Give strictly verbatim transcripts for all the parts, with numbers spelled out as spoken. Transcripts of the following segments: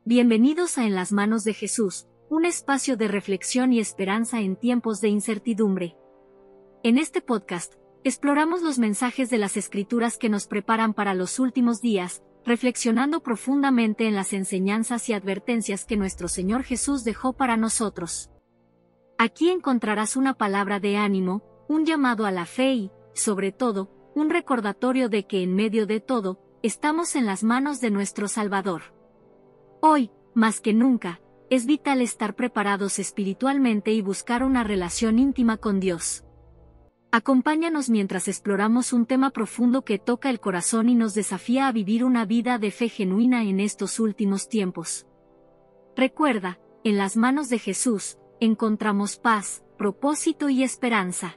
Bienvenidos a En las manos de Jesús, un espacio de reflexión y esperanza en tiempos de incertidumbre. En este podcast, exploramos los mensajes de las Escrituras que nos preparan para los últimos días, reflexionando profundamente en las enseñanzas y advertencias que nuestro Señor Jesús dejó para nosotros. Aquí encontrarás una palabra de ánimo, un llamado a la fe y, sobre todo, un recordatorio de que en medio de todo, estamos en las manos de nuestro Salvador. Hoy, más que nunca, es vital estar preparados espiritualmente y buscar una relación íntima con Dios. Acompáñanos mientras exploramos un tema profundo que toca el corazón y nos desafía a vivir una vida de fe genuina en estos últimos tiempos. Recuerda, en las manos de Jesús, encontramos paz, propósito y esperanza.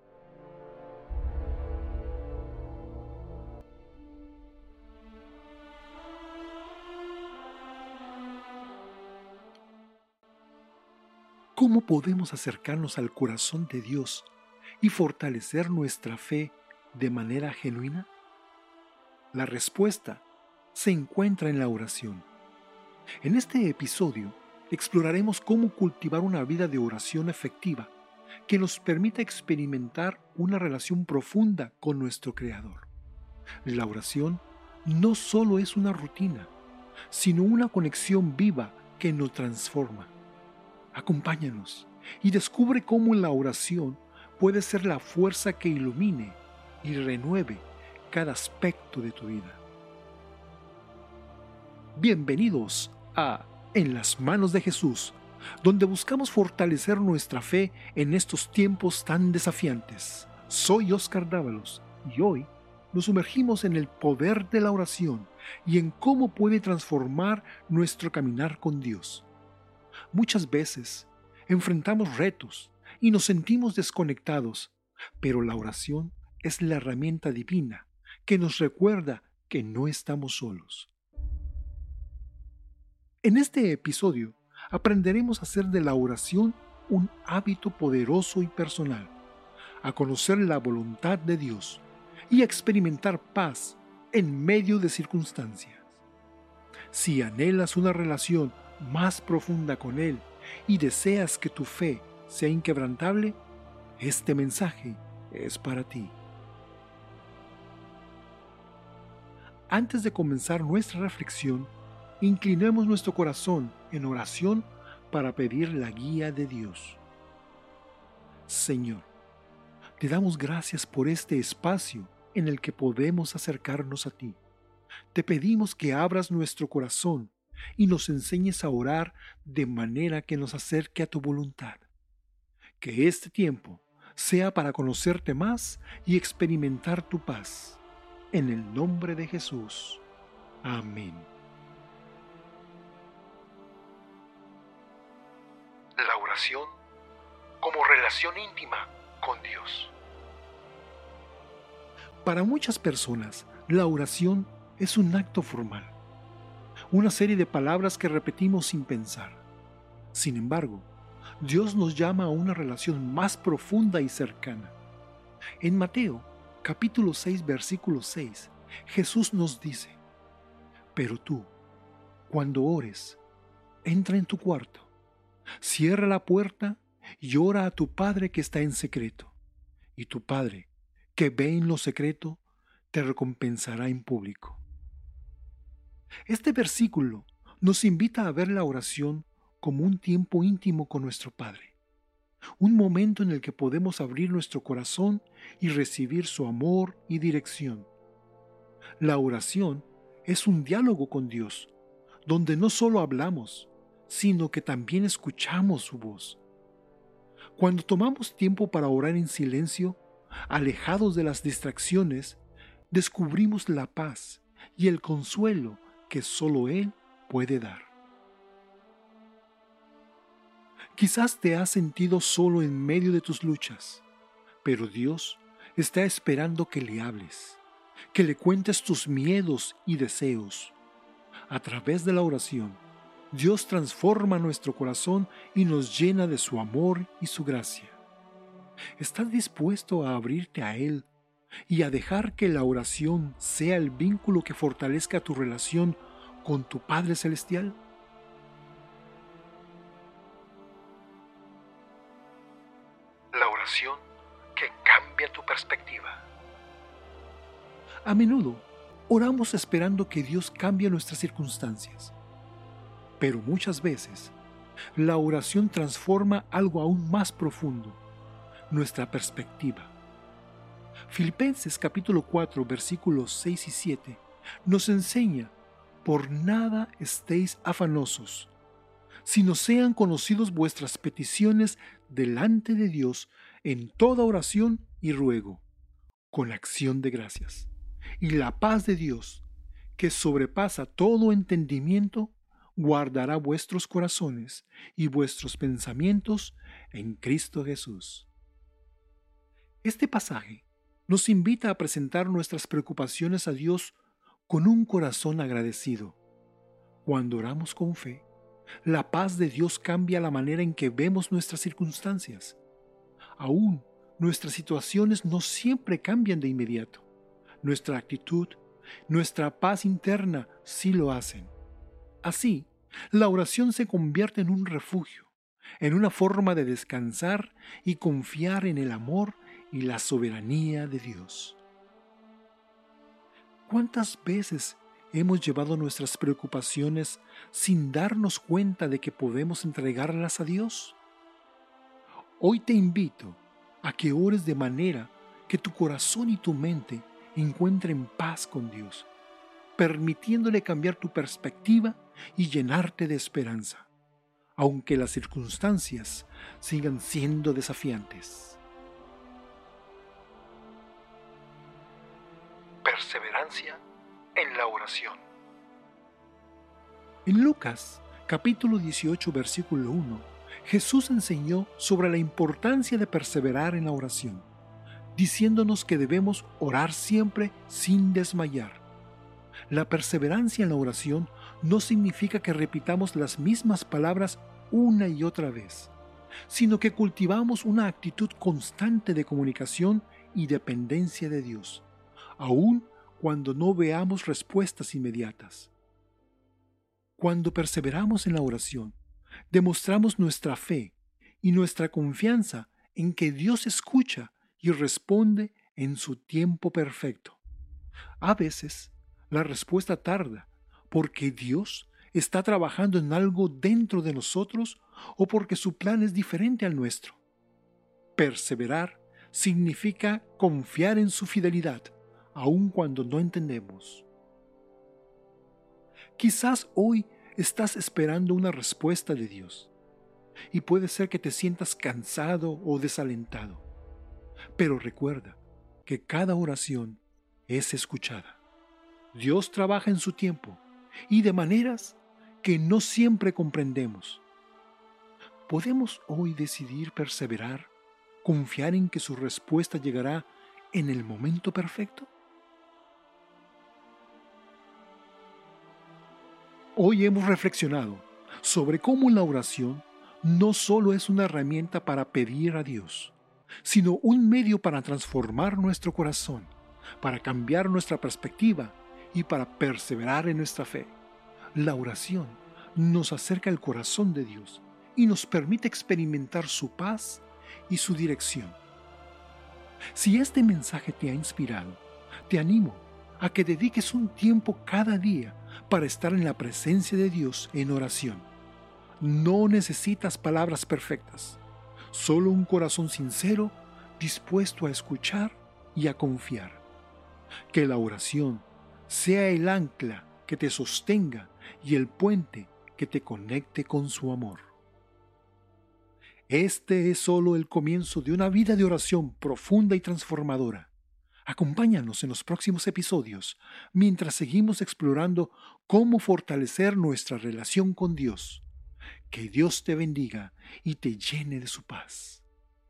¿Cómo podemos acercarnos al corazón de Dios y fortalecer nuestra fe de manera genuina? La respuesta se encuentra en la oración. En este episodio exploraremos cómo cultivar una vida de oración efectiva que nos permita experimentar una relación profunda con nuestro Creador. La oración no solo es una rutina, sino una conexión viva que nos transforma. Acompáñanos y descubre cómo la oración puede ser la fuerza que ilumine y renueve cada aspecto de tu vida. Bienvenidos a En las manos de Jesús, donde buscamos fortalecer nuestra fe en estos tiempos tan desafiantes. Soy Oscar Dávalos y hoy nos sumergimos en el poder de la oración y en cómo puede transformar nuestro caminar con Dios. Muchas veces enfrentamos retos y nos sentimos desconectados, pero la oración es la herramienta divina que nos recuerda que no estamos solos. En este episodio aprenderemos a hacer de la oración un hábito poderoso y personal, a conocer la voluntad de Dios y a experimentar paz en medio de circunstancias. Si anhelas una relación más profunda con Él y deseas que tu fe sea inquebrantable, este mensaje es para ti. Antes de comenzar nuestra reflexión, inclinemos nuestro corazón en oración para pedir la guía de Dios. Señor, te damos gracias por este espacio en el que podemos acercarnos a ti. Te pedimos que abras nuestro corazón y nos enseñes a orar de manera que nos acerque a tu voluntad. Que este tiempo sea para conocerte más y experimentar tu paz. En el nombre de Jesús. Amén. La oración como relación íntima con Dios. Para muchas personas, la oración es un acto formal, una serie de palabras que repetimos sin pensar. Sin embargo, Dios nos llama a una relación más profunda y cercana. En Mateo, capítulo seis, versículo seis, Jesús nos dice: Pero tú, cuando ores, entra en tu cuarto, cierra la puerta y ora a tu Padre que está en secreto, y tu Padre, que ve en lo secreto, te recompensará en público. Este versículo nos invita a ver la oración como un tiempo íntimo con nuestro Padre, un momento en el que podemos abrir nuestro corazón y recibir su amor y dirección. La oración es un diálogo con Dios, donde no solo hablamos, sino que también escuchamos su voz. Cuando tomamos tiempo para orar en silencio, alejados de las distracciones, descubrimos la paz y el consuelo que solo Él puede dar. Quizás te has sentido solo en medio de tus luchas, pero Dios está esperando que le hables, que le cuentes tus miedos y deseos. A través de la oración, Dios transforma nuestro corazón y nos llena de su amor y su gracia. ¿Estás dispuesto a abrirte a Él y a dejar que la oración sea el vínculo que fortalezca tu relación con tu Padre Celestial? oración que cambia tu perspectiva. A menudo oramos esperando que Dios cambie nuestras circunstancias, pero muchas veces la oración transforma algo aún más profundo, nuestra perspectiva. Filipenses capítulo cuatro versículos seis y siete nos enseña: por nada estéis afanosos, sino sean conocidos vuestras peticiones delante de Dios en toda oración y ruego, con acción de gracias. Y la paz de Dios, que sobrepasa todo entendimiento, guardará vuestros corazones y vuestros pensamientos en Cristo Jesús. Este pasaje nos invita a presentar nuestras preocupaciones a Dios con un corazón agradecido. Cuando oramos con fe, la paz de Dios cambia la manera en que vemos nuestras circunstancias. Aún nuestras situaciones no siempre cambian de inmediato. Nuestra actitud, nuestra paz interna sí lo hacen. Así, la oración se convierte en un refugio, en una forma de descansar y confiar en el amor y la soberanía de Dios. ¿Cuántas veces hemos llevado nuestras preocupaciones sin darnos cuenta de que podemos entregarlas a Dios? Hoy te invito a que ores de manera que tu corazón y tu mente encuentren paz con Dios, permitiéndole cambiar tu perspectiva y llenarte de esperanza, aunque las circunstancias sigan siendo desafiantes. Perseverancia en la oración. En Lucas, capítulo dieciocho, versículo uno, Jesús enseñó sobre la importancia de perseverar en la oración, diciéndonos que debemos orar siempre sin desmayar. La perseverancia en la oración no significa que repitamos las mismas palabras una y otra vez, sino que cultivamos una actitud constante de comunicación y dependencia de Dios, aun cuando no veamos respuestas inmediatas. Cuando perseveramos en la oración, demostramos nuestra fe y nuestra confianza en que Dios escucha y responde en su tiempo perfecto. A veces, la respuesta tarda porque Dios está trabajando en algo dentro de nosotros o porque su plan es diferente al nuestro. Perseverar significa confiar en su fidelidad, aun cuando no entendemos. Quizás hoy estás esperando una respuesta de Dios y puede ser que te sientas cansado o desalentado. Pero recuerda que cada oración es escuchada. Dios trabaja en su tiempo y de maneras que no siempre comprendemos. ¿Podemos hoy decidir perseverar, confiar en que su respuesta llegará en el momento perfecto? Hoy hemos reflexionado sobre cómo la oración no solo es una herramienta para pedir a Dios, sino un medio para transformar nuestro corazón, para cambiar nuestra perspectiva y para perseverar en nuestra fe. La oración nos acerca al corazón de Dios y nos permite experimentar su paz y su dirección. Si este mensaje te ha inspirado, te animo a que dediques un tiempo cada día para estar en la presencia de Dios en oración. No necesitas palabras perfectas, solo un corazón sincero dispuesto a escuchar y a confiar. Que la oración sea el ancla que te sostenga y el puente que te conecte con su amor. Este es solo el comienzo de una vida de oración profunda y transformadora. Acompáñanos en los próximos episodios mientras seguimos explorando cómo fortalecer nuestra relación con Dios. Que Dios te bendiga y te llene de su paz.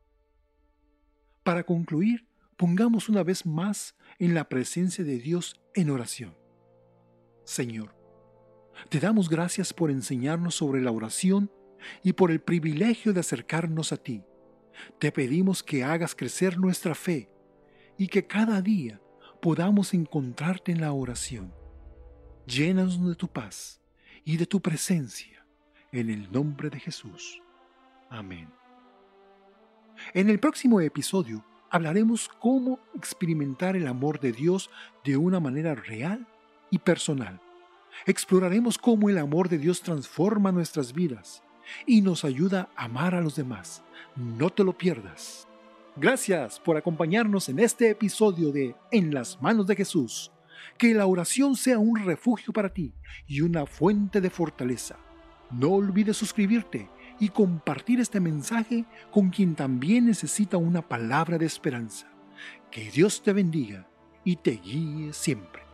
Para concluir, pongamos una vez más en la presencia de Dios en oración. Señor, te damos gracias por enseñarnos sobre la oración y por el privilegio de acercarnos a ti. Te pedimos que hagas crecer nuestra fe y que cada día podamos encontrarte en la oración. Llénanos de tu paz y de tu presencia, en el nombre de Jesús. Amén. En el próximo episodio hablaremos cómo experimentar el amor de Dios de una manera real y personal. Exploraremos cómo el amor de Dios transforma nuestras vidas y nos ayuda a amar a los demás. No te lo pierdas. Gracias por acompañarnos en este episodio de En las manos de Jesús. Que la oración sea un refugio para ti y una fuente de fortaleza. No olvides suscribirte y compartir este mensaje con quien también necesita una palabra de esperanza. Que Dios te bendiga y te guíe siempre.